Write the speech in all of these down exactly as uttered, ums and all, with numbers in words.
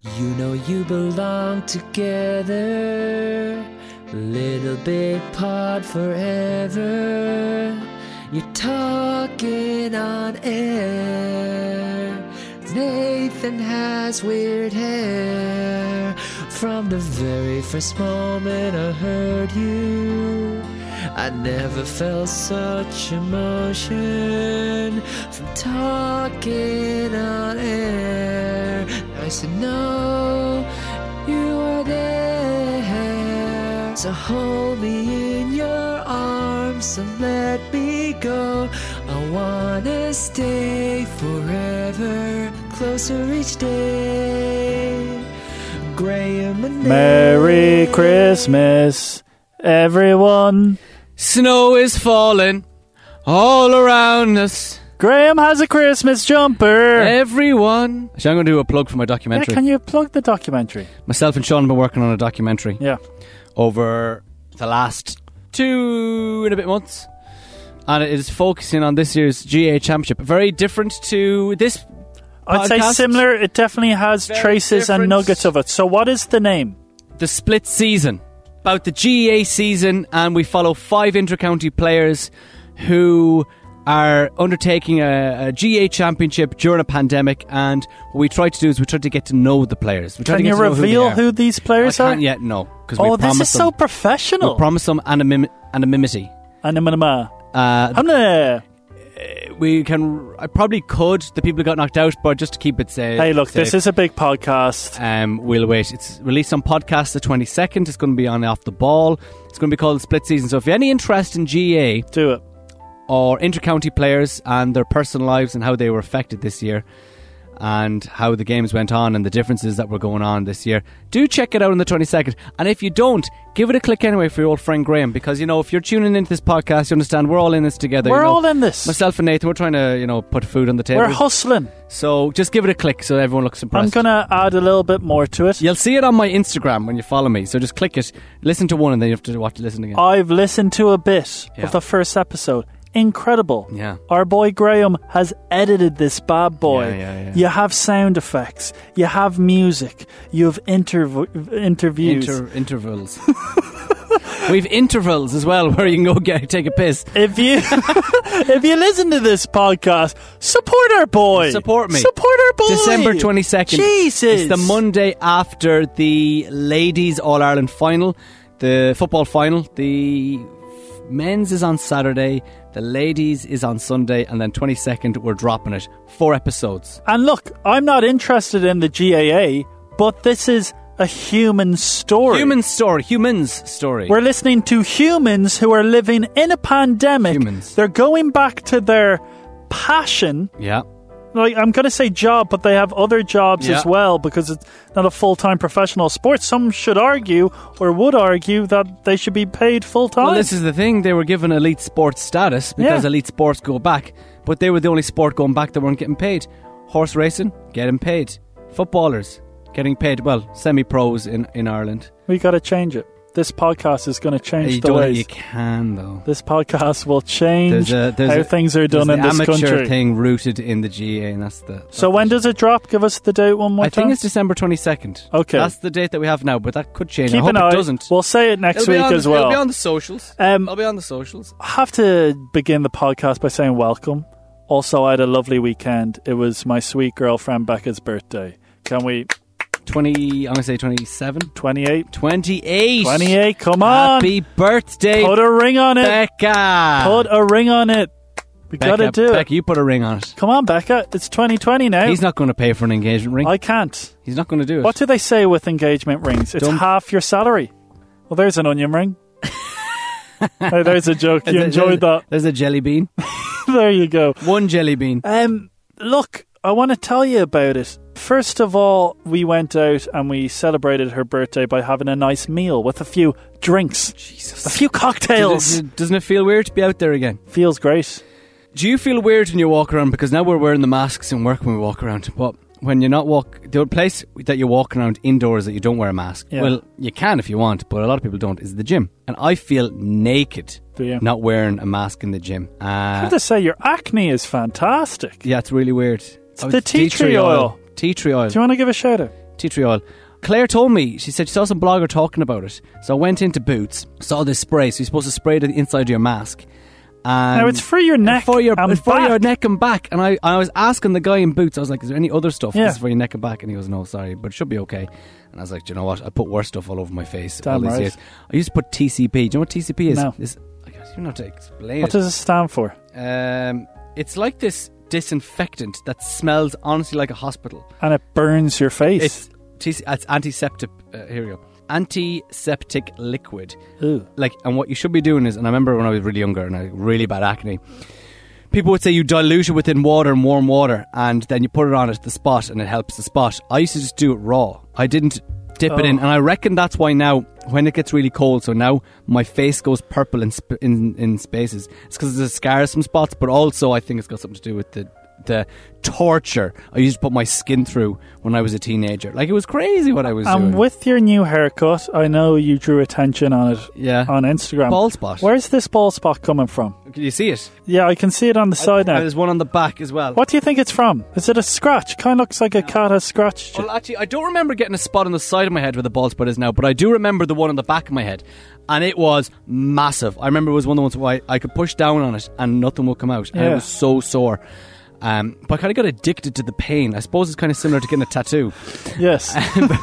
You know you belong together, little big pod forever. You're talking on air. Nathan has weird hair. From the very first moment I heard you, I never felt such emotion from talking on air. Nice to know you are there. So hold me in your arms and let me go. I wanna stay forever, closer each day. Graham and Merry Christmas, everyone. Snow is falling all around us. Graham has a Christmas jumper. Everyone. So I'm going to do a plug for my documentary. Yeah, can you plug the documentary? Myself and Sean have been working on a documentary. Yeah. Over the last two and a bit months. And it is focusing on this year's G A A Championship. Very different to this I'd podcast. say similar. It definitely has Very traces different. and nuggets of it. So what is the name? The Split Season. About the G A A season, and we follow five inter-county players who are undertaking a, a G A A championship during a pandemic, and what we try to do is we try to get to know the players. We try Can to get you to know reveal who, they are. who these players I are? can't yet, no. Oh, we this is them, so professional. We promise them anonymity. anonymity. Anonymity. Uh, I'm gonna... we can. I probably could. The people who got knocked out, but just to keep it safe. Hey, look, safe. this is a big podcast. Um, we'll wait. It's released on podcast the twenty-second. It's going to be on Off the Ball. It's going to be called Split Season. So if you have any interest in G A A, do it. Or inter-county players and their personal lives and how they were affected this year, and how the games went on and the differences that were going on this year, do check it out on the twenty-second. And if you don't, give it a click anyway for your old friend Graham, because, you know, if you're tuning into this podcast, you understand we're all in this together. We're you know, all in this. Myself and Nathan, we're trying to, you know, put food on the table. We're hustling. So just give it a click so everyone looks impressed. I'm going to add a little bit more to it. You'll see it on my Instagram when you follow me. So just click it, listen to one, and then you have to watch it, listen again. I've listened to a bit Yeah. of the first episode. Incredible. Yeah. Our boy Graham has edited this bad boy. Yeah, yeah, yeah. You have sound effects. You have music. You have interv- interviews. Inter- intervals. We've intervals as well where you can go get take a piss. If you if you listen to this podcast, support our boy. Support me. Support our boy. December twenty-second. Jesus. It's the Monday after the Ladies All-Ireland final, the football final. The men's is on Saturday, the ladies is on Sunday, and then twenty-second we're dropping it. Four episodes. And look, I'm not interested in the G A A, but this is a human story. Human story. Humans story. We're listening to humans who are living in a pandemic. Humans. They're going back to their passion. Yeah. Like, I'm going to say job, but they have other jobs Yeah. as well, because it's not a full-time professional sport. Some should argue, or would argue, that they should be paid full-time. Well, this is the thing. They were given elite sports status because Yeah. elite sports go back, but they were the only sport going back that weren't getting paid. Horse racing, getting paid. Footballers, getting paid. Well, semi-pros in, in Ireland. We got to change it. This podcast is going to change You the don't. ways. You can though. This podcast will change There's a, there's how a, things are there's done in the this amateur country. thing rooted in the G A A, and that's the. That's So when the does it drop? Give us the date one more I time. think it's December twenty-second. Okay. That's the date that we have now, but that could change. Keep I hope an eye. it doesn't. We'll say it next It'll be week on, as well. It'll be on the socials. Um, I'll be on the socials. I have to begin the podcast by saying welcome. Also, I had a lovely weekend. It was my sweet girlfriend Becca's birthday. Can we... twenty, I'm going to say twenty-seven. twenty-eight? twenty-eight. twenty-eight, come on. Happy birthday, Put a ring on it. Becca. Put a ring on it. We Becca, gotta do Becca, it. you put a ring on it. Come on, Becca. It's twenty twenty now. He's not going to pay for an engagement ring. I can't. He's not going to do it. What do they say with engagement rings? It's Don't- half your salary. Well, there's an onion ring. Hey, there's a joke. You There's a- enjoyed that. There's a jelly bean. There you go. One jelly bean. Um, look, I want to tell you about it. First of all, we went out and we celebrated her birthday by having a nice meal with a few drinks. Jesus. A few cocktails. Does it- Doesn't it feel weird to be out there again? Feels great. Do you feel weird when you walk around? Because now we're wearing the masks in work when we walk around. But when you're not walk, the place that you walk around indoors that you don't wear a mask, Yeah. well, you can if you want, but a lot of people don't, is the gym. And I feel naked Do you? not wearing a mask in the gym. I Uh, have to say, your acne is fantastic. yeah, it's really weird. It's the tea tree oil. Tea tree oil. Do you want to give a shout out? tea tree oil. Claire told me, she said she saw some blogger talking about it. So I went into Boots, saw this spray. So you're supposed to spray it on the inside of your mask. And now it's for your neck for your, and for back. your neck and back. And I, I was asking the guy in Boots, I was like, is there any other stuff? Yeah. This is for your neck and back. And he goes, no, sorry, but it should be okay. And I was like, do you know what? I put worse stuff all over my face all Damn these right. years. I used to put T C P. Do you know what T C P is? No. It's, I don't even know how to explain What it. does it stand for? Um, it's like this disinfectant that smells honestly like a hospital. And it burns your face. It's, T C, it's antiseptic. Uh, here we go. Antiseptic liquid. Ooh. Like, and what you should be doing is, and I remember when I was really younger and I had really bad acne, people would say you dilute it within water and warm water, and then you put it on it the spot, and it helps the spot. I used to just do it raw. I didn't dip Oh. it in, and I reckon that's why now, when it gets really cold, so now my face goes purple in sp- in, in spaces. It's because there's scars some spots, but also I think it's got something to do with the the torture I used to put my skin through when I was a teenager. Like, it was crazy what I was And doing. with your new haircut, I know you drew attention on it yeah, on Instagram. bald spot. Where's this bald spot coming from? Can you see it? Yeah, I can see it on the side And now. there's one on the back as well. What do you think it's from? Is it a scratch? Kind of looks like a cat has scratched you. Well, actually, I don't remember getting a spot on the side of my head where the bald spot is now, but I do remember the one on the back of my head, and it was massive. I remember it was one of the ones where I, I could push down on it and nothing would come out, and Yeah. it was so sore. Um, but I kind of got addicted to the pain. I suppose it's kind of similar to getting a tattoo. Yes.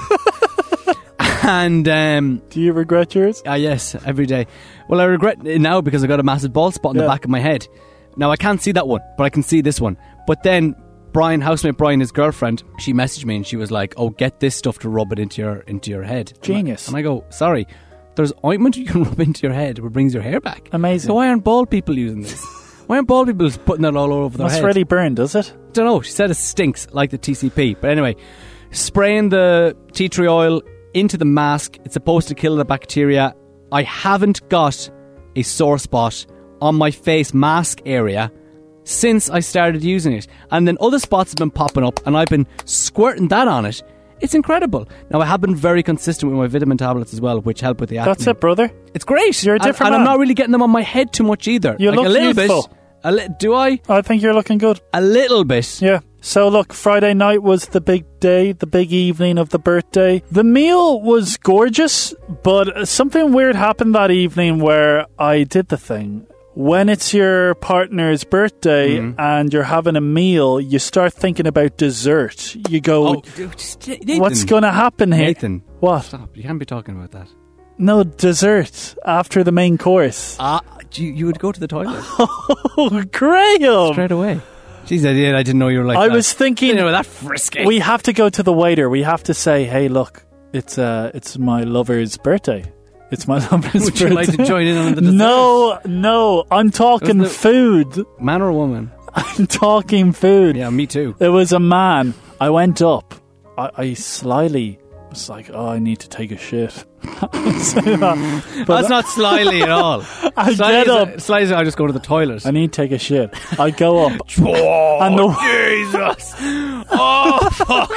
And um, Do you regret yours? ah, yes, every day. Well, I regret it now because I got a massive bald spot on Yeah. the back of my head. Now I can't see that one, but I can see this one. But then Brian, housemate Brian, his girlfriend, she messaged me and she was like, "Oh, get this stuff to rub it into your into your head." Genius. And I, and I go, "Sorry, there's ointment you can rub into your head where it brings your hair back." Amazing. So why aren't bald people using this? Why aren't bald people just putting that all over their Must head? really burn, does it? Don't know. She said it stinks like the T C P. But anyway, spraying the tea tree oil into the mask. It's supposed to kill the bacteria. I haven't got a sore spot on my face mask area since I started using it. And then other spots have been popping up and I've been squirting that on it. It's incredible. Now, I have been very consistent with my vitamin tablets as well, which help with the acne. That's it, brother. It's great. You're a And- different and, I'm man. not really getting them on my head too much either. You like look a little youthful. bit. A li- do I? I think you're looking good. A little bit. Yeah. So look, Friday night was the big day, the big evening of the birthday. The meal was gorgeous, but something weird happened that evening where I did the thing. When it's your partner's birthday Mhm. and you're having a meal, you start thinking about dessert. You go, Oh, dude, just- Nathan. what's going to happen here? Nathan, What? stop. You can't be talking about that. No, dessert after the main course. Ah, you, you would go to the toilet Oh, Graham! straight away. Jeez, I did. I didn't know you were like I that. was thinking, You know, that frisky. we have to go to the waiter. We have to say, hey, look, it's uh, it's my lover's birthday. It's my lover's Would birthday. you like to join in on the dessert? No, no, I'm talking Wasn't it- food. Man or woman? I'm talking food. Yeah, me too. It was a man. I went up. I, I slyly was like, oh, I need to take a shit. I say that. But That's not slyly at all. I Slyly get is- up. Slyly is I just go to the toilet. I need to take a shit. I go up. Oh, And the- Jesus! Oh, fuck!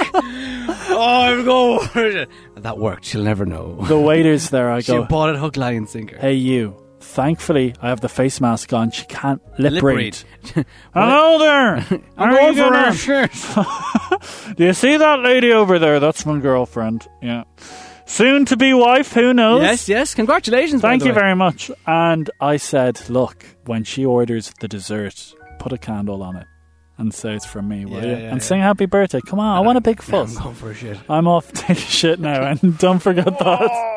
Oh, I'm going for it. That worked. She'll never know. The waiter's there. I She go, bought it hook, line, and sinker. hey, you. Thankfully, I have the face mask on. She can't lip, Lip read. read. Hello there. I'm How are going you for gonna- a shirt. Do you see that lady over there? That's my girlfriend. Yeah. Soon to be wife, who knows? Yes, yes. Congratulations. by Thank the you way. very much. And I said, look, when she orders the dessert, put a candle on it and say it's from me, will Yeah, you? yeah, and yeah. sing happy birthday. Come on, I want a big fuss. I'm going for a shit. I'm off to take a shit now, and don't forget that.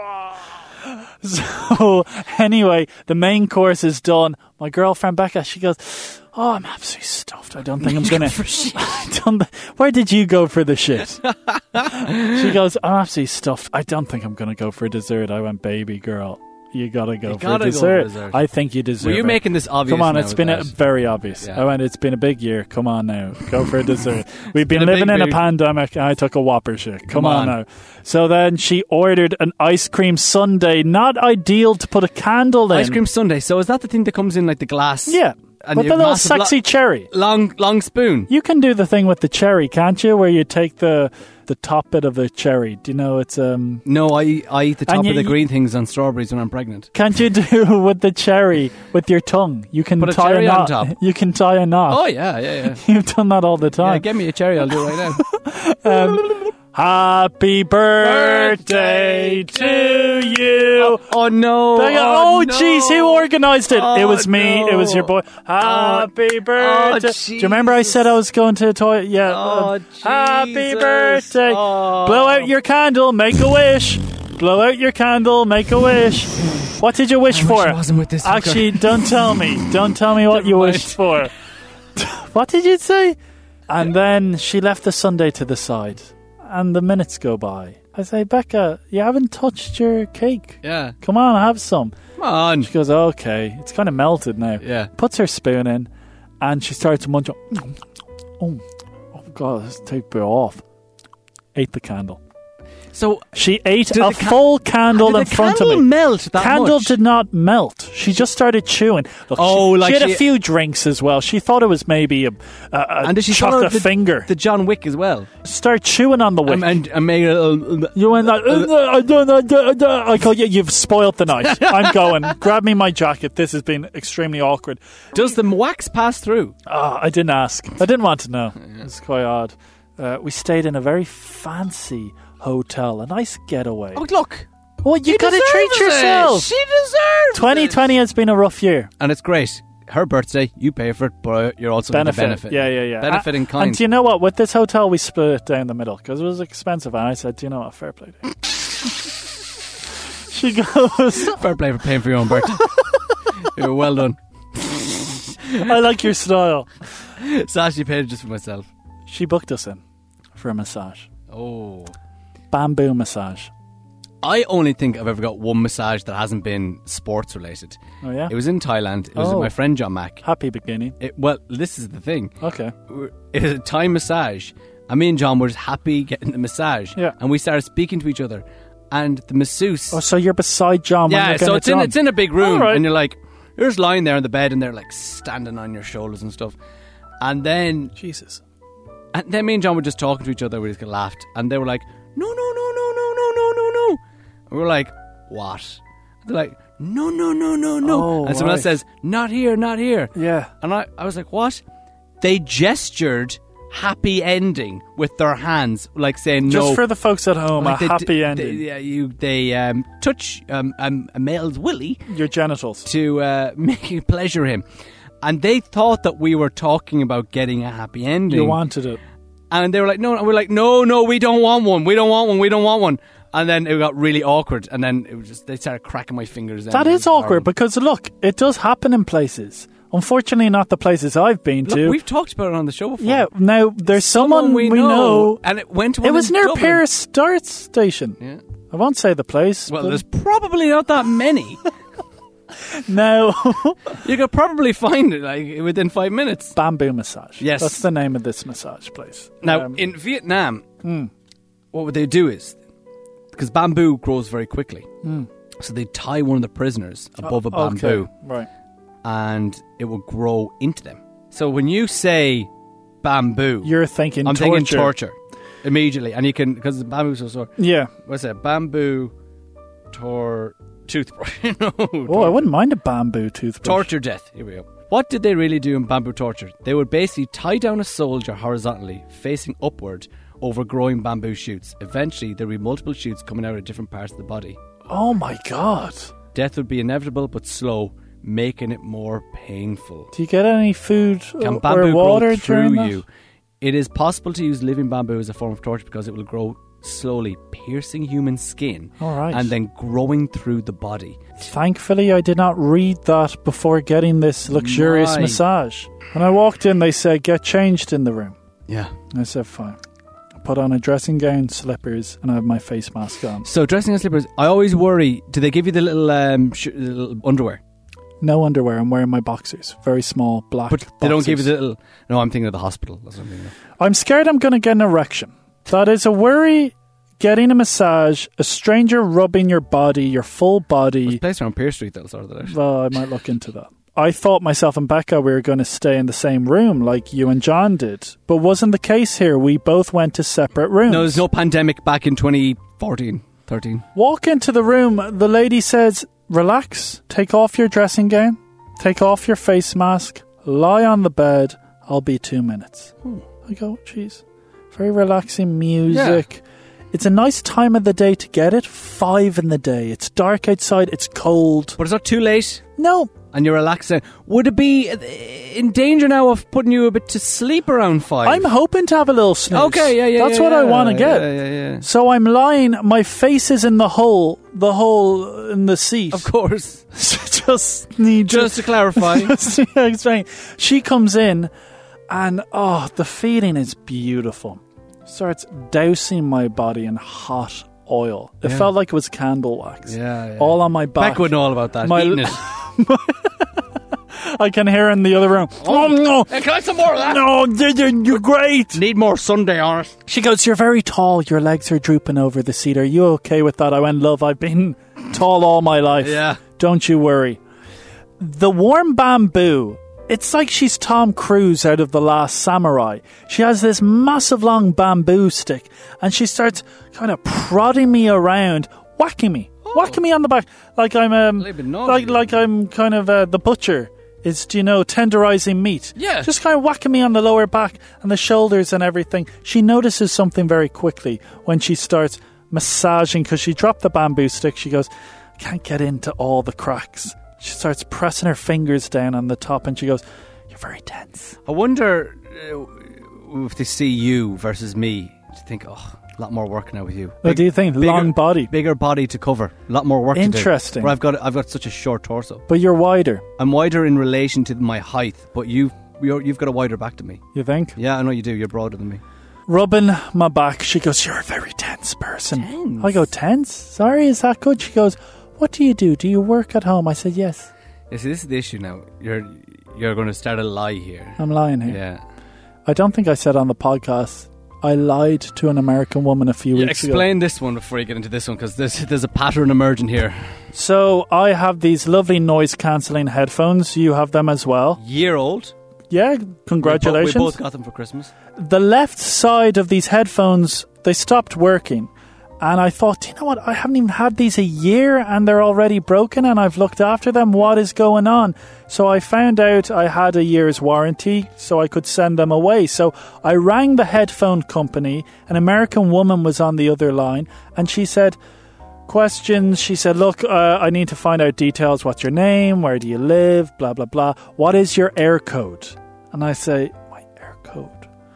So, anyway, the main course is done. My girlfriend Becca, she goes, oh, I'm absolutely stuffed. I don't think I'm going to... I don't th- Where did you go for the shit? She goes, I'm absolutely stuffed. I don't think I'm going to go for dessert. I went, baby girl, you got to go You for gotta go for dessert. dessert. I think you deserve Were you it. making this obvious? Come on, now it's with been a, that? very obvious. Yeah. I went, it's been a big year. Come on now. Go for a dessert. We've been, been a living big in a year. pandemic and I took a Whopper shit. Come, Come on. on. now. So then she ordered an ice cream sundae. Not ideal to put a candle in. Ice cream sundae. So is that the thing that comes in like the glass? Yeah. And With you the little massive lo- sexy cherry. long, long spoon. You can do the thing with the cherry, can't you? Where you take the the top bit of the cherry. Do you know it's um? No, I I eat the top And of you- the green things on strawberries when I'm pregnant. Can't you do with the cherry with your tongue? You can Put a tie cherry a on knot. top. You can tie a knot. Oh yeah, yeah, yeah. You've done that all the Yeah, time. get me a cherry. I'll do it right now. Um, Happy birthday to you. Oh, no. Oh, Oh, jeez, no. who organised it? Oh, it was me. no. It was your boy. Happy birthday. Do you remember I said I was going to the toilet? Yeah. Oh, um, Happy Jesus. birthday. Oh. Blow out your candle, make a wish. Blow out your candle, make a wish. What did you wish I wish for? I wasn't with this fucker. Actually, don't tell me. Don't tell me what Never you mind. wished for. What did you say? And then she left the sundae to the side. And the minutes go by. I say, Becca, you haven't touched your cake. Yeah. Come on, have some. Come on. She goes, okay. It's kind of melted now. Yeah. Puts her spoon in, and she starts to munch. Oh, oh God, this take a bit off. Ate the candle. So She ate Did a the ca- full candle did in the front candle of me. melt that Candle much? did not melt. She just started chewing. Look, Oh, she, like she had she- a few drinks as well. She thought it was maybe a, a, a And did she swallow chocolate the, finger. the John Wick as well? Start chewing on the wick. And, and, and made a little... You went like, "Uh, uh, I don't know. uh, uh, uh." I go, yeah, you've spoiled the night. I'm going. Grab me my jacket. This has been extremely awkward. Does the wax pass through? Ah, I didn't ask. I didn't want to know. It's quite odd. Uh, we stayed in a very fancy hotel, a nice getaway. Oh, look. Oh, you She got to treat deserves it. yourself. She deserves twenty twenty has been a rough year. And it's great. Her birthday, you pay for it, but you're also going to Benefit. benefit. Yeah, yeah, yeah. Benefit in And- kind. And do you know what? With this hotel, we split it down the middle because it was expensive. And I said, do you know what? Fair play. to you." She goes, Fair play for paying for your own birthday. You were well done. I like your style. So I actually paid it just for myself. She booked us in for a massage. Oh. Bamboo massage. I only think I've ever got one massage that hasn't been sports related. Oh, yeah? It was in Thailand. It was Oh. with my friend John Mack. Happy beginning. It, well, this is the thing. Okay. It was a Thai massage. And me and John were just happy getting the massage. Yeah. And we started speaking to each other. And the masseuse... Oh, so you're beside John when yeah, you're so getting it's it in, done. it's in a big room. All right. And you're like, you're just lying there on the bed and they're like standing on your shoulders and stuff. And then... Jesus. And then me and John were just talking to each other. We just got laughed. And they were like, no, no, no, no, no, no, no, no, no. And we were like, what? And they're like, no, no, no, no, no. Oh, and someone else right. says, not here, not here. Yeah. And I, I was like, what? They gestured happy ending with their hands, like saying Just no. for the folks at home, Like a they happy d- ending. They, yeah, you, they um, touch um, um, a male's willy Your genitals. to uh, make you pleasure him. And they thought that we were talking about getting a happy ending. You wanted it. And they were like, no, and we're like, no, no, we don't want one. We don't want one. We don't want one. And then it got really awkward. And then it was just, they started cracking my fingers. That is awkward because, look, it does happen in places. Unfortunately, not the places I've been Look, to. we've talked about it on the show before. Yeah, now there's someone, we, know. And it went to one It was in near Dublin. Paris Dart Station. Yeah. I won't say the place. Well, but there's probably not that many. no. You could probably find it like within five minutes. Bamboo massage. Yes. That's the name of this massage place. Now, Um, in Vietnam, mm, what would they do is, because bamboo grows very quickly, mm. so they tie one of the prisoners above a Oh, bamboo, okay. Right. and it will grow into them. So when you say bamboo, You're thinking I'm torture. thinking torture immediately, and you can, because the bamboo's so sore. Yeah. What's that? Bamboo tor toothbrush. no, Oh, I wouldn't mind a bamboo toothbrush. Torture death. Here we go. What did they really do in bamboo torture? They would basically tie down a soldier horizontally, facing upward, over growing bamboo shoots. Eventually, there would be multiple shoots coming out of different parts of the body. Oh my God. Death would be inevitable but slow, making it more painful. Do you get any food Can or bamboo water grow through during that? you? It is possible to use living bamboo as a form of torture because it will grow slowly, piercing human skin, All right. and then growing through the body. Thankfully, I did not read that before getting this luxurious My. massage. When I walked in, they said, get changed in the room. Yeah. I said, fine. I put on a dressing gown, slippers, and I have my face mask on. So dressing in slippers, I always worry, do they give you the little, um, sh- little underwear? No underwear. I'm wearing my boxers. Very small, black But they don't give you boxers. the little... No, I'm thinking of the hospital. That's what I'm thinking of. I'm scared I'm going to get an erection. That is a worry. Getting a massage, a stranger rubbing your body, your full There's body. a place around Pier Street that'll sort that out. Well, I might look into that. I thought myself and Becca we were going to stay in the same room like you and John did. But wasn't the case here. We both went to separate rooms. No, there's no pandemic back in twenty fourteen, thirteen. Walk into the room. The lady says, relax. Take off your dressing gown. Take off your face mask. Lie on the bed. I'll be two minutes. Hmm. I go, geez. Very relaxing music. It's a nice time of the day to get it. Five in the day. It's dark outside. It's cold. But it's not too late. No. And you're relaxing. Would it be in danger now of putting you a bit to sleep around five? I'm hoping to have a little snooze. Okay, yeah, yeah. That's yeah, what yeah, I want to get. Yeah, yeah, yeah. So I'm lying. My face is in the hole. The hole in the seat. Of course. Just need Just to clarify. Just to explain. She comes in, and oh, the feeling is beautiful. Starts dousing my body in hot oil. It Yeah. felt like it was candle wax. Yeah, yeah. All on my back. Beck would know all about that. My- Eating it. I can hear her in the other room. Oh, no. Hey, can I have some more of that? No, you're, you're great. Need more Sunday on it. She goes, you're very tall. Your legs are drooping over the seat. Are you okay with that? I went, love, I've been tall all my life. Yeah. Don't you worry. The warm bamboo, it's like she's Tom Cruise out of The Last Samurai. She has this massive long bamboo stick, and she starts kind of prodding me around, whacking me, oh. whacking me on the back, like I'm um, A little bit naughty. like like I'm kind of uh, the butcher. Is, do you know, tenderizing meat. Yeah. Just kind of whacking me on the lower back and the shoulders and everything. She notices something very quickly when she starts massaging, because she dropped the bamboo stick. She goes, I can't get into all the cracks. She starts pressing her fingers down on the top, and she goes, you're very tense. I wonder uh, if they see you versus me, do you think, oh, a lot more work now with you? What do you think? bigger, Long body. Bigger body to cover. A lot more work Interesting. to do. Where I've got, I've got such a short torso. But you're wider, I'm wider in relation to my height, but you've, you're, you've got a wider back than me. you think? Yeah, I know you do. You're broader than me. Rubbing my back, she goes, you're a very tense person. Tense? I go, tense? Sorry, is that good? She goes, what do you do? Do you work at home? I said, yes. Yeah, see, this is the issue now. You're you're going to start a lie here. I'm lying here. Yeah. I don't think I said on the podcast I lied to an American woman a few yeah weeks explain ago. this one before you get into this one, because there's, there's a pattern emerging here. So I have these lovely noise cancelling headphones. You have them as well. Year old. Yeah, congratulations. We, bo- we both got them for Christmas. The left side of these headphones, they stopped working. And I thought, do you know what? I haven't even had these a year and they're already broken, and I've looked after them. What is going on? So I found out I had a year's warranty, so I could send them away. So I rang the headphone company. An American woman was on the other line, and she said, questions. She said, look, uh, I need to find out details. What's your name? Where do you live? Blah, blah, blah. What is your air code? And I say, my air code?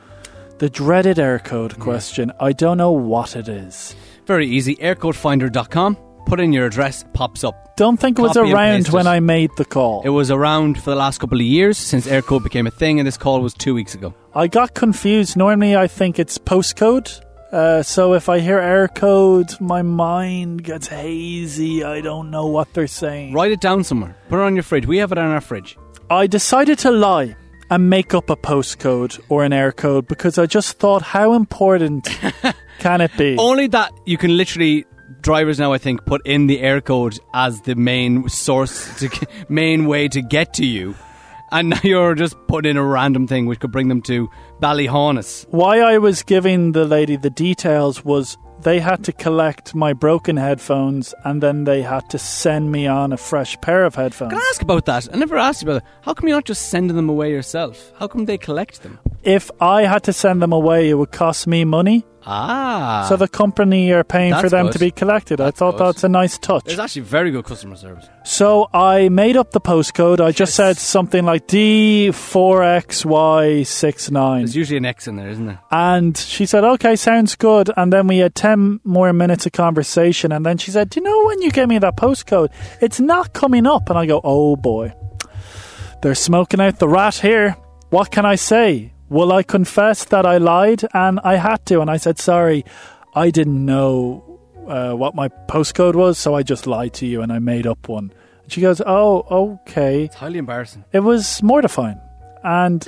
The dreaded air code question. I don't know what it is. Very easy. aircode finder dot com. Put in your address, pops up. Don't think it was Copy and around paste when it. I made the call. It was around for the last couple of years since Aircode became a thing, and this call was two weeks ago. I got confused. Normally I think it's postcode. Uh, so if I hear air code, my mind gets hazy. I don't know what they're saying. Write it down somewhere. Put it on your fridge. We have it on our fridge. I decided to lie and make up a postcode or an air code because I just thought, how important can it be? Only that you can literally, drivers now I think, put in the air code as the main source, to, main way to get to you. And now you're just putting in a random thing which could bring them to Ballyhaunis. Why I was giving the lady the details was they had to collect my broken headphones and then they had to send me on a fresh pair of headphones. Can I ask about that? I never asked you about that. How come you're not just sending them away yourself? How come they collect them? If I had to send them away, it would cost me money. Ah. So the company are paying for That's them good. to be collected. That's I thought good. that's a nice touch. There's actually very good customer service. So I made up the postcode. I just Yes. said something like D four X Y six nine. There's usually an X in there, isn't there? And she said, okay, sounds good. And then we had ten more minutes of conversation. And then she said, do you know when you gave me that postcode, it's not coming up. And I go, oh boy, they're smoking out the rat here. What can I say? Will I confess that I lied? And I had to. And I said, sorry, I didn't know uh, what my postcode was. So I just lied to you and I made up one. And she goes, oh, okay. It's highly embarrassing. It was mortifying. And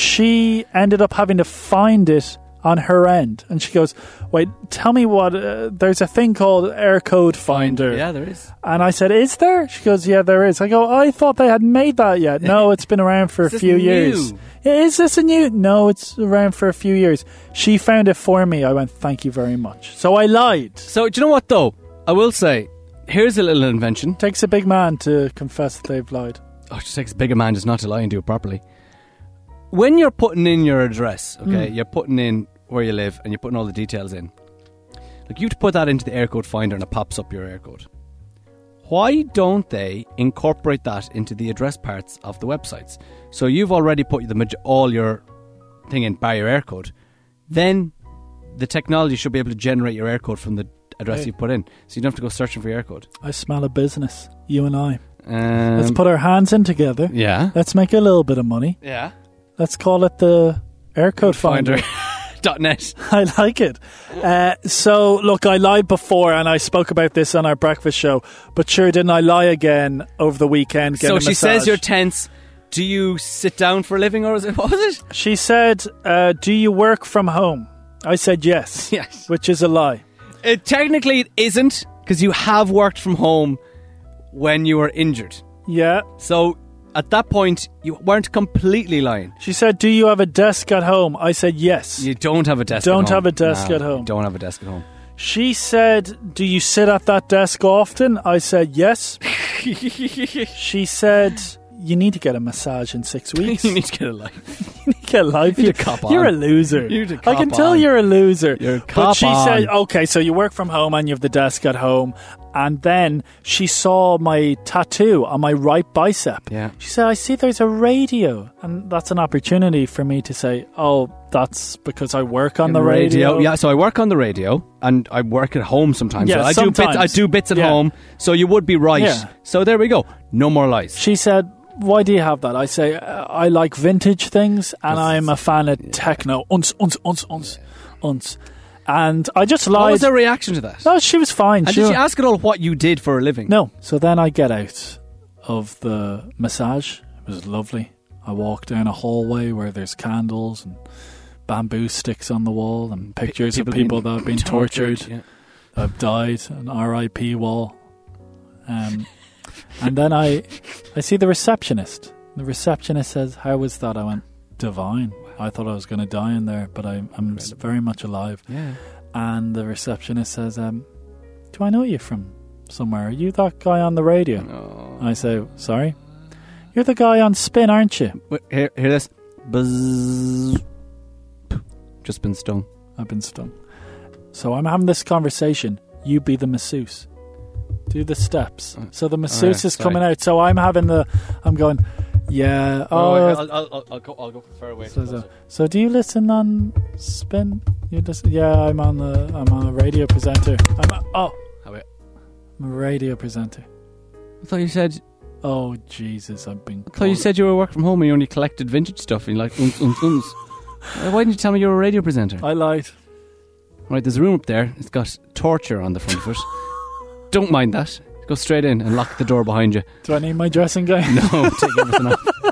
she ended up having to find it on her end. And she goes, wait, tell me what, uh, there's a thing called Air Code Finder. Yeah, there is. And I said, is there? She goes, yeah, there is. I go, I thought they hadn't made that yet. No, it's been around for a Is this few new? years. Yeah, is this a new? No, it's around for a few years. She found it for me. I went, thank you very much. So I lied. So, do you know what, though? I will say, here's a little invention. Takes a big man to confess that they've lied. Oh, it just takes a bigger man just not to lie and do it properly. When you're putting in your address, okay, Mm. you're putting in where you live and you're putting all the details in, Like, you have to put that into the air code finder and it pops up your air code. Why don't they incorporate that into the address parts of the websites? So you've already put the maj- all your thing in by your air code. Then the technology should be able to generate your air code from the address Hey. you put in. So you don't have to go searching for your air code. I smell a business. You and I. Um, Let's put our hands in together. Yeah. Let's make a little bit of money. Yeah. Let's call it the air code finder. Dot net. I like it. Uh, so, look, I lied before and I spoke about this on our breakfast show, but sure, didn't I lie again over the weekend? So a she massage? says you're tense. Do you sit down for a living, or is it, what was it? She said, uh, do you work from home? I said yes. Yes. Which is a lie. It, technically, it isn't, because you have worked from home when you were injured. Yeah. So at that point, you weren't completely lying. She said, do you have a desk at home? I said yes. You don't have a desk Don't at home. have a desk No, at home. You don't have a desk at home. She said, do you sit at that desk often? I said yes. She said, you need to get a massage in six weeks. You need to get a life. You need to get a life. You You need to cop on. You're a loser. You need to I can cop tell on. you're a loser. You're a But cop she on. said, okay, so you work from home and you have the desk at home. And then she saw my tattoo on my right bicep. Yeah. She said, I see there's a radio. And that's an opportunity for me to say, oh, that's because I work on the radio. Yeah, so I work on the radio and I work at home sometimes. Yeah, so I do bits sometimes. I do bits at Yeah. home. So you would be right. Yeah. So there we go. No more lies. She said, why do you have that? I say, uh, I like vintage things and I'm a fan of techno. Uns, uns, uns, uns, uns. And I just lied. What was her reaction to that? No, she was fine. And She did she wa- ask at all what you did for a living? No. So then I get out of the massage. It was lovely. I walk down a hallway where there's candles and bamboo sticks on the wall and pictures people of people being that have been tortured, Yeah. have died, an R I P wall. Um, and then I, I see the receptionist. The receptionist says, how was that? I went, divine. I thought I was going to die in there, but I, I'm s- very much alive. Yeah. And the receptionist says, um, do I know you from somewhere? Are you that guy on the radio? Oh. I say, sorry? You're the guy on Spin, aren't you? Wait, hear, hear this? Buzz. Just been stung. I've been stung. So I'm having this conversation. You be the masseuse. Do the steps. So the masseuse Alright, is sorry. coming out. So I'm having the, I'm going, yeah. Oh, I'll, I'll, I'll, I'll, go, I'll go far away. So, so, so do you listen on Spin? You listen? Yeah, I'm on the. I'm a radio presenter. I'm a, oh, How about- I'm a radio presenter. I thought you said. Oh Jesus, I've been. I thought you said you were working from home and you only collected vintage stuff and you're like uns uns uns. Why didn't you tell me you were a radio presenter? I lied. Right, there's a room up there. It's got torture on the front of it. Don't mind that. Go straight in and lock the door behind you. Do I need my dressing gown? No, take everything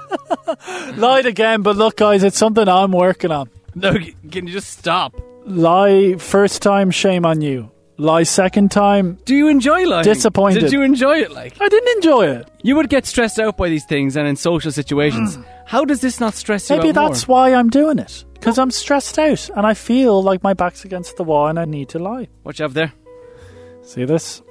off. Lied again, but look, guys, it's something I'm working on. No, can you just stop? Lie first time, shame on you. Lie second time, Do you enjoy lying? Disappointed. Did you enjoy it? Like I didn't enjoy it. you would get stressed out by these things and in social situations. How does this not stress you Maybe out that's more? why I'm doing it. Because I'm stressed out and I feel like my back's against the wall and I need to lie. What you have there? See this?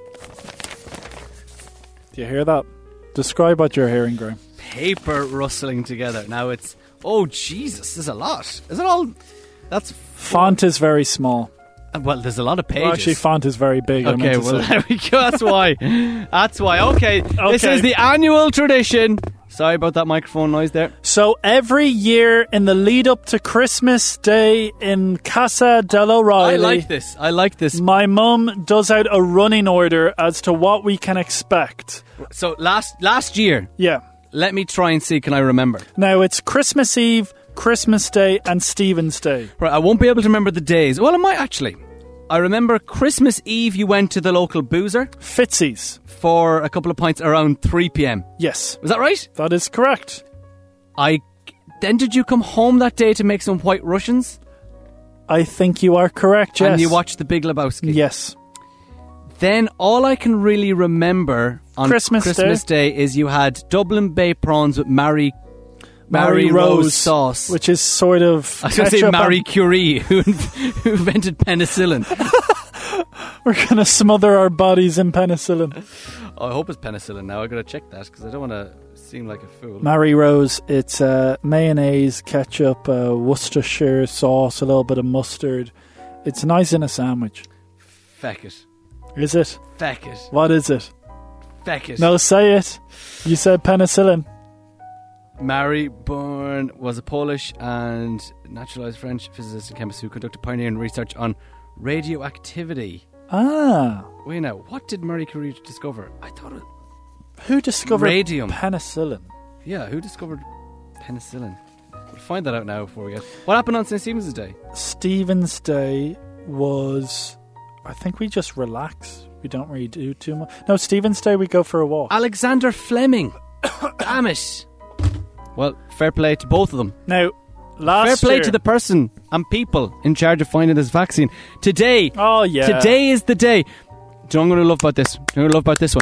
Do you hear that? Describe what you're hearing, Graham. Paper rustling together. Now it's oh Jesus, there's a lot. Is it all? That's Font is very small. well. There's a lot of pages. Well, actually, font is very big. I Okay, meant to well, say. there we go. That's why. That's why. Okay. This Okay. is the annual tradition. Sorry about that microphone noise there. So every year in the lead up to Christmas Day in Casa del O'Reilly, I like this. I like this. my mum does out a running order as to what we can expect. So last last year, Yeah. let me try and see. Can I remember? Now it's Christmas Eve, Christmas Day, and Stephen's Day. Right. I won't be able to remember the days. Well, I might actually. I remember Christmas Eve. You went to the local boozer Fitzy's. for a couple of pints around three p.m. Yes, Was that right? that is correct. I. Then did you come home that day to make some White Russians? I think you are correct, yes. And you watched The Big Lebowski? Yes. Then all I can really remember on Christmas Christmas Day. is you had Dublin Bay prawns with Marie Marie Rose sauce. which is sort of I was going to say ketchup Marie on- Curie, who, who invented penicillin. We're going to smother our bodies in penicillin. Oh, I hope it's penicillin now. I got to check that because I don't want to seem like a fool. Marie Rose, it's uh, mayonnaise, ketchup, uh, Worcestershire sauce, a little bit of mustard. It's nice in a sandwich. Feck it. Is it? Feck it. What is it? Feck it. No, say it. You said penicillin. Marie Born was a Polish and naturalized French physicist and chemist who conducted pioneering research on radioactivity. Ah. Wait now, what did Marie Curie discover? I thought it... Who discovered Radium. penicillin? Yeah, who discovered penicillin? We'll find that out now before we get... What happened on Saint Stephen's Day? Stephen's Day was... I think we just relax. We don't really do too much. No, Stephen's Day we go for a walk. Alexander Fleming. Damn it. Well, fair play to both of them. Now, last Fair play year, to the person and people in charge of finding this vaccine. Today, Oh, yeah. today is the day. Do you know what I'm going to love about this? Do you know what I'm going to love about this one?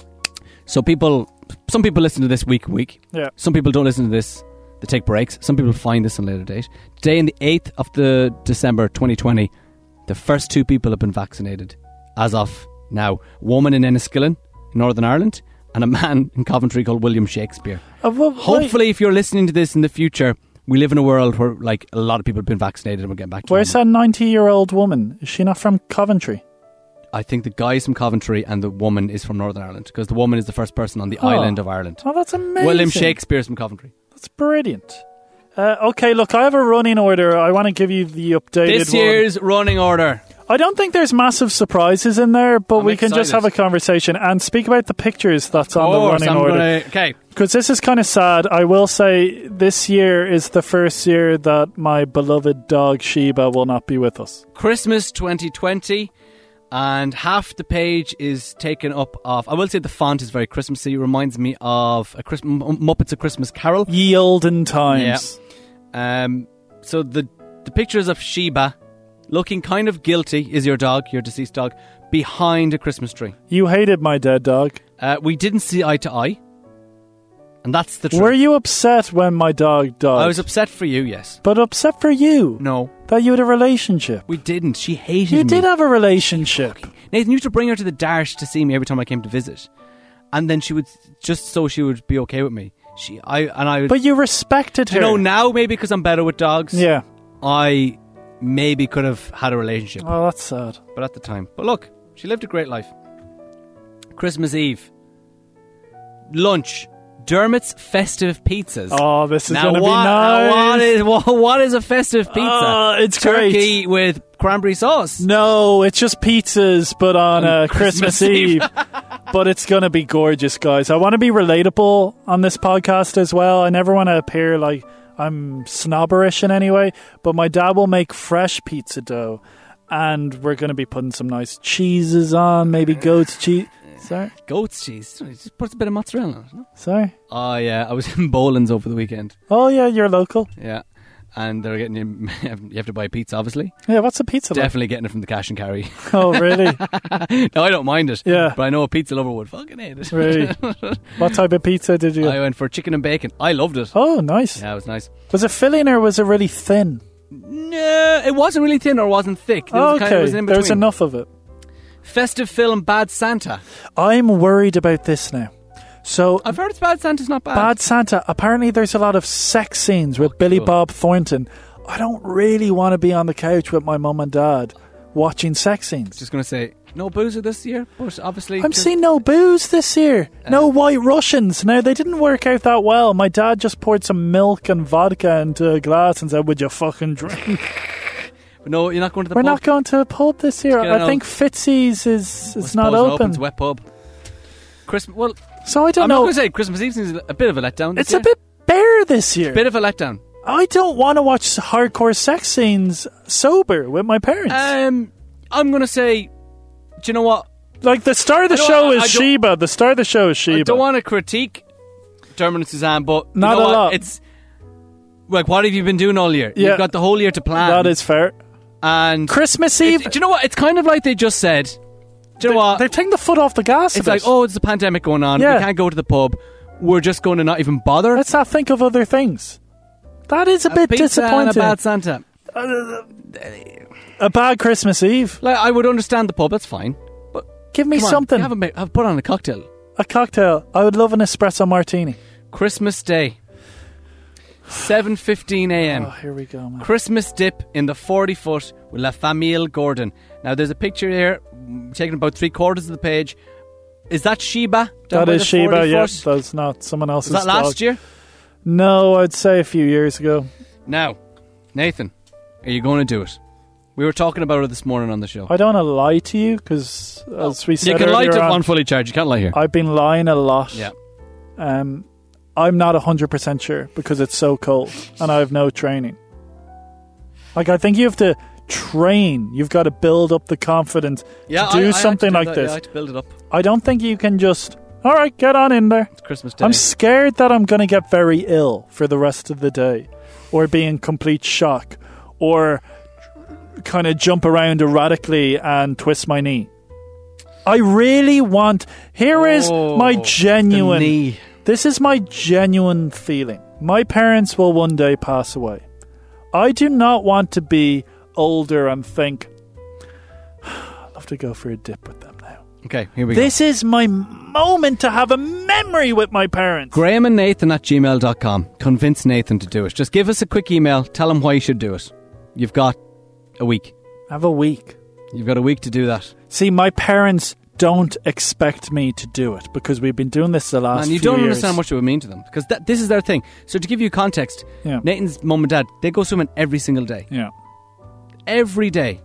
So people, some people listen to this week and week. Yeah. Some people don't listen to this. They take breaks. Some people find this on a later date. Today, on the eighth of the December twenty twenty, the first two people have been vaccinated. As of now, a woman in Enniskillen, in Northern Ireland, and a man in Coventry called William Shakespeare. Uh, well, Hopefully, if you're listening to this in the future, we live in a world where, like, a lot of people have been vaccinated and we're getting back to Where's normal. that ninety-year-old woman? Is she not from Coventry? I think the guy's from Coventry and the woman is from Northern Ireland, because the woman is the first person on the Oh. island of Ireland. Oh, that's amazing. William Shakespeare's from Coventry. That's brilliant. Uh, okay, look, I have a running order. I want to give you the updated This one. year's running order. I don't think there's massive surprises in there, but I'm we can just excited. have a conversation and speak about the pictures that's on the running I'm order. gonna- okay. Because this is kind of sad. I will say this year is the first year that my beloved dog Sheba will not be with us. Christmas twenty twenty, and half the page is taken up of... I will say the font is very Christmassy. It reminds me of a Christ- M- Muppets A Christmas Carol. Ye olden times. Um, so the the pictures of Sheba looking kind of guilty, is your dog, your deceased dog, behind a Christmas tree. You hated my dead dog. Uh, we didn't see eye to eye, and that's the truth. Were you upset when my dog died? I was upset for you, yes. But upset for you. No, That you had a relationship. we didn't. She hated You me. did have a relationship. Nathan used to bring her to the Dart to see me every time I came to visit, and then she would, just so she would be okay with me. She, I, and I. But you respected her. you know, now maybe because I'm better with dogs. Yeah. I maybe could have had a relationship, Oh, that's sad. but at the time. But look, she lived a great life. Christmas Eve, lunch, Dermot's Festive Pizzas. Oh, this is now going to be what, nice. what is what, what is a festive pizza? Oh, it's Turkey with cranberry sauce. No, it's just pizzas, but on, On uh, Christmas, Christmas Eve. Eve. But it's going to be gorgeous, guys. I want to be relatable on this podcast as well. I never want to appear like I'm snobberish in any way, but my dad will make fresh pizza dough, and we're going to be putting some nice cheeses on, maybe goat's cheese. Sorry? Goat's cheese. Just put a bit of mozzarella on it. No? Sorry? Oh yeah, I was in Boland's over the weekend. Oh, yeah, you're local. Yeah, and they're getting you. You have to buy pizza, obviously. Yeah, what's a pizza like? Definitely getting it from the cash and carry. Oh, really? No, I don't mind it. Yeah. But I know a pizza lover would fucking hate it. Really? What type of pizza did you get? I went for chicken and bacon. I loved it. Oh, nice. Yeah, it was nice. Was it filling or was it really thin? No, it wasn't really thin or it wasn't thick. There was Okay, kind of, it was in there was between. enough of it. Festive film Bad Santa. I'm worried about this now. So, I've heard it's Bad Santa's not bad. Bad Santa, apparently there's a lot of sex scenes with Oh, Billy cool. Bob Thornton. I don't really want to be on the couch with my mum and dad watching sex scenes. Just going to say, no boozer this year, but obviously... I'm just- seeing no booze this year. No Uh, white Russians. Now, they didn't work out that well. My dad just poured some milk and vodka into a glass and said, would you fucking drink? No, you're not going to the We're pub? not going to a pub this year. Let's get I an think old- Fitzy's is, I is not suppose it open. opens, wet pub. Christmas... Well, So I don't I'm not know. going to say Christmas Eve is a bit of a letdown this It's year. a bit bare this year. Bit of a letdown. I don't want to watch hardcore sex scenes sober with my parents. Um, I'm going to say, do you know what? like the star of the I don't- show I is don't- Sheba. The star of the show is Sheba. I don't want to critique Dermot and Suzanne, but you Not know a what? lot. It's like, what have you been doing all year? Yeah. You've got the whole year to plan. That is fair. and Christmas it's- Eve. do you know what? It's kind of like they just said. Do you know what? They're taking the foot off the gas. a It's like, bit. oh, it's a pandemic going on. Yeah. We can't go to the pub. We're just going to not even bother. let's not think of other things. That is a, a bit pizza disappointing. and a bad Santa. A bad Christmas Eve. Like, I would understand the pub. That's fine. But Give me come on, something. Have, a, ma- have put on a cocktail. A cocktail. I would love an espresso martini. Christmas Day. seven fifteen a.m. Oh, here we go, man. Christmas dip in the forty foot with La Famille Gordon. Now, there's a picture here, taking about three quarters of the page. Is that Sheba? down That by is the Sheba, forty yeah. foot? That's not someone else's Was that last dog. year? No, I'd say a few years ago. Now, Nathan, are you going to do it? We were talking about it this morning on the show. I don't want to lie to you because, as we said You can lie earlier to on, on Fully Charged. You can't lie here. I've been lying a lot. Yeah. Um, I'm not one hundred percent sure because it's so cold and I have no training. Like, I think you have to train. You've got to build up the confidence Yeah, to do I- I had to something do like that, this. Yeah, I had to build it up. I don't think you can just, all right, get on in there. It's Christmas Day. I'm scared that I'm going to get very ill for the rest of the day or be in complete shock or kind of jump around erratically and twist my knee. I really want... Here is Oh, my the genuine... knee. This is my genuine feeling. My parents will one day pass away. I do not want to be older and think, I'd love to go for a dip with them now. Okay, here we This is my moment to have a memory with my parents. go. Graham and Nathan at gmail dot com. Convince Nathan to do it. Just give us a quick email. Tell him why you should do it. You've got a week. Have a week. You've got a week to do that. See, my parents don't expect me to do it because we've been doing this the last Man, you few don't years. understand what it would mean to them because that, this is their thing. So to give you context, Yeah. Nathan's mum and dad, they go swimming every single day. Yeah. Every day.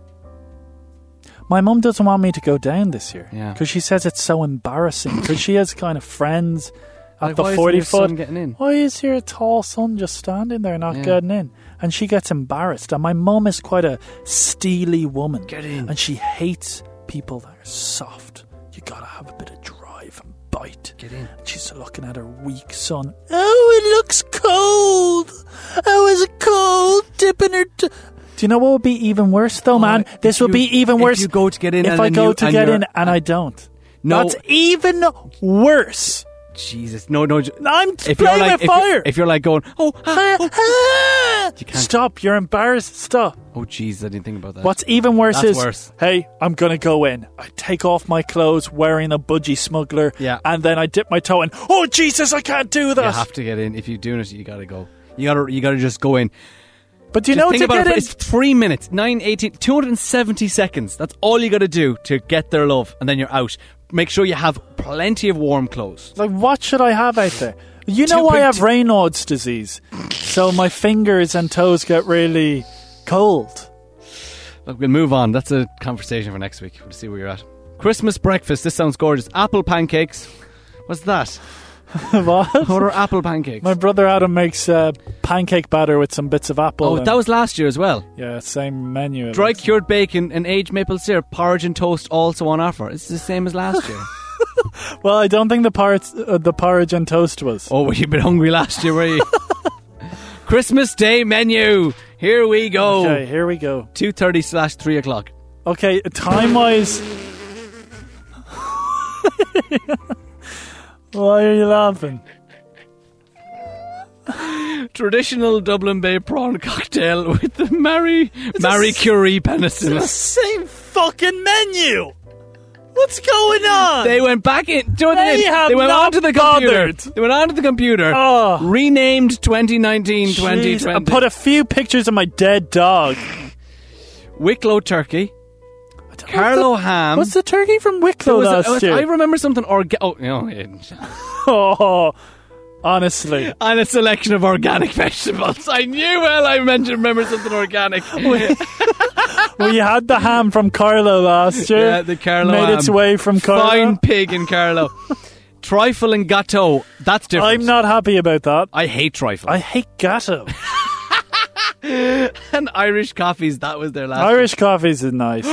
My mum doesn't want me to go down this year Yeah. because she says it's so embarrassing because she has kind of friends at Like, the why isn't forty your son foot. getting in? Why is your tall son just standing there not Yeah. getting in? And she gets embarrassed. And my mum is quite a steely woman. Get in. And she hates people that are soft. You gotta have a bit of drive and bite. Get in. And she's looking at her weak son. Oh, it looks cold. Oh, is it cold? Dipping her. T- Do you know what would be even worse, though, Oh, man? if This would you- be even worse. If you go to get in if and I then go you- to and get you're- in and I don't. No. That's even worse. Jesus. No, no. j- I'm If playing you're like, with if fire. you're, if you're like going, oh, ah, oh, You can't- Stop, you're embarrassed. Stop. oh, jeez, I didn't think about that. What's even worse That's is, worse. hey, I'm going to go in. I take off my clothes wearing a budgie smuggler. Yeah. And then I dip my toe in. Oh, Jesus, I can't do that. You have to get in. If you're doing it, you gotta go. You gotta, you gotta just go in. But do you Just know think to about get it. in? It's three minutes, nine, eighteen, two hundred seventy seconds. That's all you gotta do to get their love, and then you're out. Make sure you have plenty of warm clothes. Like, what should I have out there? You know Two I big have t- Raynaud's disease. So my fingers and toes get really cold. Look, we'll move on. That's a conversation for next week. We'll see where you're at. Christmas breakfast. This sounds gorgeous. Apple pancakes. What's that? What? What are apple pancakes? My brother Adam makes uh, pancake batter with some bits of apple. Oh, and- that was last year as well. Yeah, same menu. Dry cured bacon and aged maple syrup, porridge and toast also on offer. It's the same as last year. Well, I don't think the, porridge, uh, the porridge and toast was. Oh, well, you've been hungry last year, were you? Christmas Day menu. Here we go. Okay, here we go. two thirty slash three o'clock. Okay, time-wise... Why are you laughing? Traditional Dublin Bay prawn cocktail with the Marie, Marie Curie penicillin. same fucking menu! What's going on? They went back in. Do you know what They they did? have They went not onto the computer. bothered. They went onto the computer. Oh. Renamed twenty nineteen twenty Jeez, I twenty. put a few pictures of my dead dog. Wicklow turkey. I don't know Carlo what's the- ham. What's the turkey from There Wicklow was a- last I was- year? I remember something orga- oh, you know, yeah. Oh, honestly. And a selection of organic vegetables. I knew well I meant to remember something organic. We had the ham from Carlo last year. Yeah, the Carlo Made ham. its way from Carlo. Fine pig in Carlo. Trifle and gâteau. That's different. I'm not happy about that. I hate trifle. I hate gatto. and Irish coffees. That was their last. Irish coffees is nice.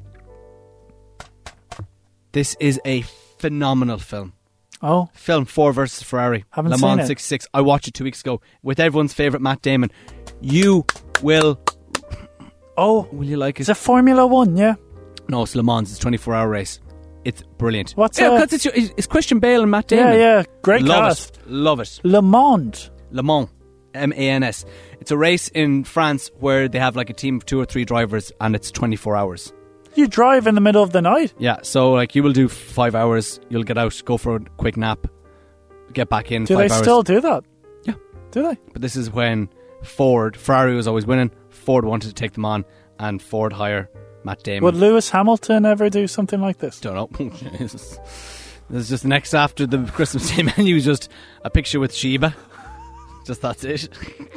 This is a phenomenal film. Oh, Film Ford versus Ferrari. Haven't Le seen Mans it. sixty-six. I watched it two weeks ago with everyone's favourite Matt Damon. You will. oh, Will you like it? it's a Formula One, yeah. No, it's Le Mans. It's a twenty-four hour race. It's brilliant. What's yeah, uh, because it's, your- it's Christian Bale and Matt Yeah, Damon. yeah, great Love cast. it. Love it. Le Mans. Le Mans. M A N S. It's a race in France where they have like a team of two or three drivers and it's twenty-four hours. You drive in the middle of the night. Yeah, so like you will do five hours, you'll get out, go for a quick nap, get back in Do five they hours. still do that? Yeah. Did they? But this is when Ford, Ferrari was always winning. Ford wanted to take them on, and Ford hire Matt Damon. Would Lewis Hamilton ever do something like this? Don't know. Jesus. This is just next after the Christmas Day menu is just a picture with Sheba. Just that's it.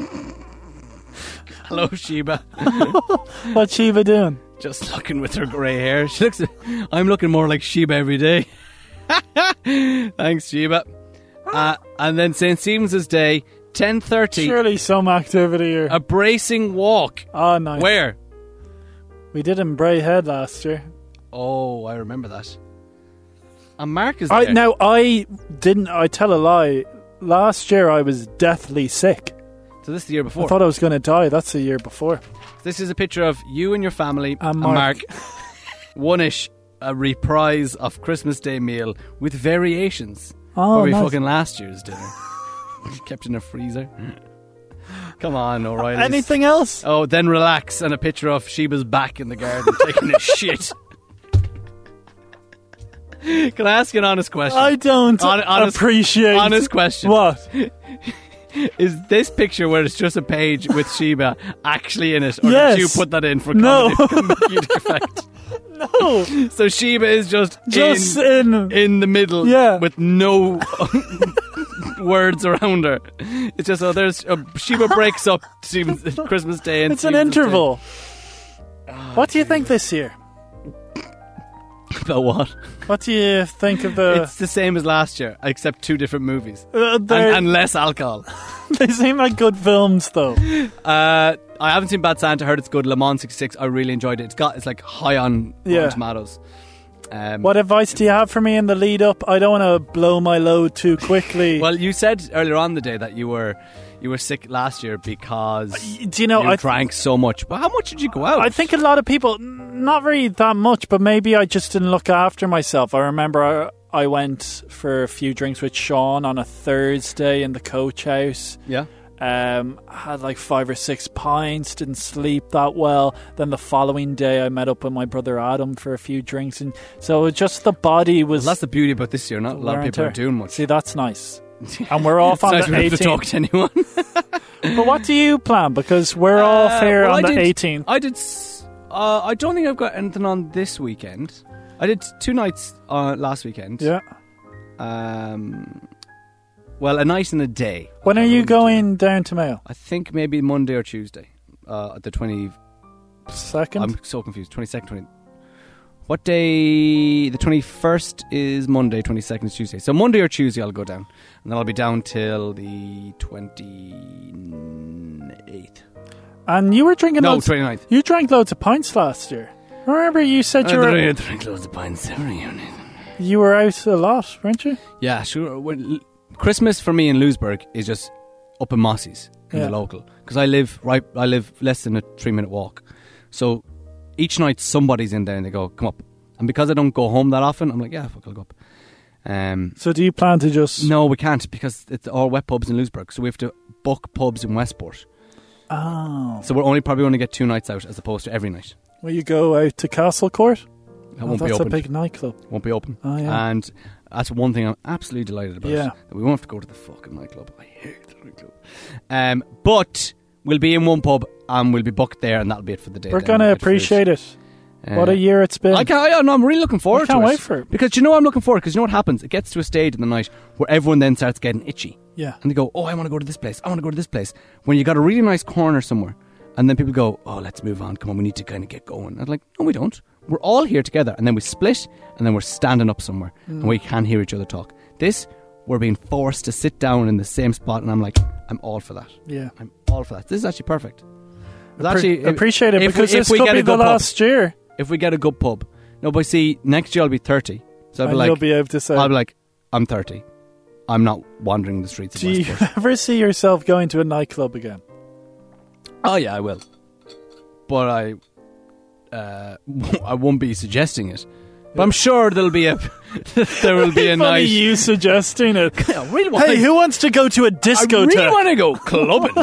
Hello, Sheba. What's Sheba doing? Just looking with her grey hair. She looks. I'm looking more like Sheba every day. Thanks, Sheba. Uh, and then Saint Stephen's Day, ten thirty. Surely some activity here. A bracing walk. Oh, nice. Where? We did in Bray Head last year. Oh, I remember that. And Mark is I, there. now, I didn't... I tell a lie. Last year, I was deathly sick. So this is the year before. I thought I was going to die. That's the year before. This is a picture of you and your family And and Mark. Mark. One-ish, a reprise of Christmas Day meal with variations. Oh, Probably nice. fucking last year's dinner. Kept in a freezer. Come on, O'Reilly. Anything else? Oh, then relax and a picture of Sheba's back in the garden taking a shit. Can I ask you an honest question? I don't Hon- honest- appreciate... Honest question. What? Is this picture where it's just a page with Sheba actually in it? Or Yes. did you put that in for No. comedic effect? No. So Sheba is just, Just in, in... in the middle Yeah. with no words around her. It's just, oh, there's uh, Sheba breaks up Stephen's Christmas Day and It's an Stephen's Day. interval. What do you think this year? About what? What do you think of the... It's the same as last year, except two different movies. Uh, And, they're- and less alcohol. they seem like good films, though. Uh, I haven't seen Bad Santa. Heard it's good. Le Mans sixty-six. I really enjoyed it. It's got it's like high on Rotten Yeah. Tomatoes. Um, What advice do you have for me in the lead up? I don't want to blow my load too quickly. Well, you said earlier on the day that you were you were sick last year because do you know, you I, drank so much. But how much did you go out? I think a lot of people, n- not really that much, but maybe I just didn't look after myself. I remember I, I went for a few drinks with Sean on a Thursday in the coach house. Yeah. Um, had like five or six pints, didn't sleep that well. Then the following day I met up with my brother Adam for a few drinks, and so it just the body was... Well, that's the beauty about this year. Not a lot of people are doing much. See, that's nice. And we're off on It's nice the we don't have to talk eighteenth. to anyone. But what do you plan? Because we're off Uh, here well, on I the did- eighteenth. I did. s- Uh, I don't think I've got anything on this weekend. I did two nights uh, last weekend. Yeah. Um. Well, a night and a day. When are I you wouldn't do- going down to Mayo? I think maybe Monday or Tuesday. Uh, the twenty. Second? I'm so confused. Twenty second. twenty. What day? The twenty first is Monday. Twenty second is Tuesday. So Monday or Tuesday, I'll go down, and then I'll be down till the twenty eighth. And you were drinking No, loads... twenty ninth. You drank loads of pints last year. Remember you said you were, I drink loads of pints every year. you were out a lot, weren't you? Yeah, sure. When, Christmas for me in Lewisburg is just up in Mossy's in Yeah. the local, because I live right. I live less than a three minute walk. So each night somebody's in there and they go, "Come up." And because I don't go home that often, I'm like, "Yeah, fuck, I'll go up." Um, So do you plan to just... no, we can't because it's all wet pubs in Lewisburg, so we have to book pubs in Westport. Oh. So we're only probably going to get two nights out as opposed to every night. Will you go out to Castle Court? That Oh, won't be that's a open. big nightclub. Won't be open. Oh, yeah. And that's one thing I'm absolutely delighted about. Yeah. That we won't have to go to the fucking nightclub. I hate the nightclub. Um, but we'll be in one pub and we'll be booked there, and that'll be it for the day. We're Then going to we'll get food. appreciate it. Uh, What a year it's been. I can't. I, no, I'm really looking forward I can't to it. wait for it. Because do you know what I'm looking forward? Because you know what happens? It gets to a stage in the night where everyone then starts getting itchy. Yeah. And they go, "Oh, I want to go to this place. I want to go to this place." When you got a really nice corner somewhere, and then people go, "Oh, let's move on. Come on, we need to kind of get going." I'm like, "No, we don't. We're all here together." And then we split, and then we're standing up somewhere, Mm. and we can't hear each other talk. This, we're being forced to sit down in the same spot, and I'm like, I'm all for that. Yeah. I'm all for that. This is actually perfect. It's Appre- actually, if- appreciate it if because we, this if we could get be a the good pub, last year. if we get a good pub. No, but see, next year I'll be thirty. So I'll be And like, you'll be able to say... I'll be like, I'm thirty. I'm not wandering the streets of do you Westport. ever see yourself going to a nightclub again? Oh yeah, I will. But I, uh, I won't be suggesting it. But I'm sure there'll be a, there will be a Funny night. you suggesting it. I really want Hey, who wants to go to a I discotheque? really want to go clubbing.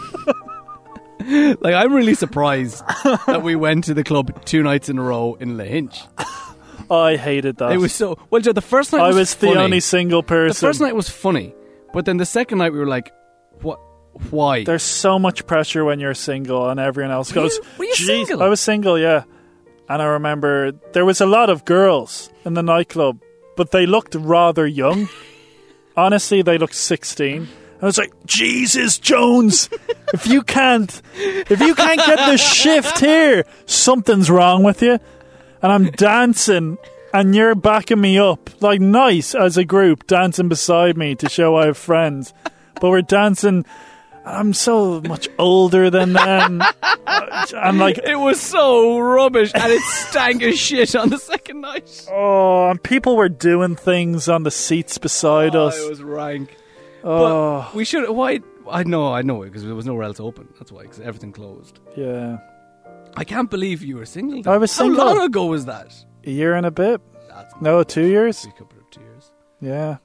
Like, I'm really surprised that we went to the club two nights in a row in Lahinch. I hated that. It was so well. Joe, the first night I was was the funny. only single person. The first night was funny, but then the second night we were like, "What? Why? There's so much pressure when you're single and everyone else Were goes, you- were you "Jeez." single? I was single, yeah. And I remember there was a lot of girls in the nightclub, but they looked rather young. Honestly, they looked sixteen. I was like, Jesus Jones, if you can't, if you can't get the shift here, something's wrong with you. And I'm dancing, and you're backing me up, like nice as a group, dancing beside me to show I have friends. But we're dancing. I'm so much older than them. I'm like, it was so rubbish, and it stank as shit on the second night. oh, and people were doing things on the seats beside Oh, us. it was rank. Oh, But we should. Why? I know, I know, because there was nowhere else open. That's why, because everything closed. yeah. I can't believe you were single. Then. I was single. How long ago was that? A year and a bit. That's No, two years. a couple of two years. Yeah.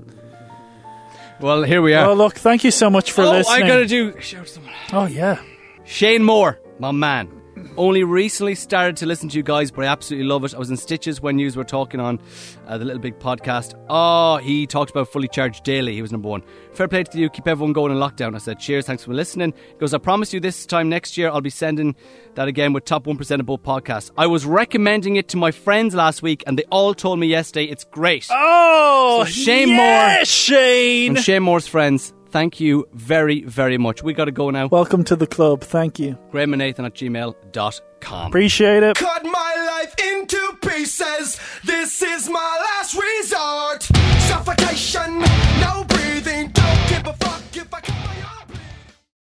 Well, here we are. Oh, look, thank you so much for oh, listening. I gotta do. Shout someone. Oh, yeah. Shane Moore, my man. Only recently started to listen to you guys, but I absolutely love it. I was in stitches when you were talking on uh, the Little Big podcast. Oh, he talked about Fully Charged Daily. He was number one. Fair play to you. Keep everyone going in lockdown. I said, cheers, thanks for listening. He goes, I promise you this time next year I'll be sending that again with top one percent of both podcasts. I was recommending it to my friends last week and they all told me yesterday it's great. Oh, So Shane yeah, Moore. Shane. And Shane Moore's friends, thank you very, very much. We got to go now. Welcome to the club. Thank you. Graham and Nathan at gmail dot com. Appreciate it. Cut my life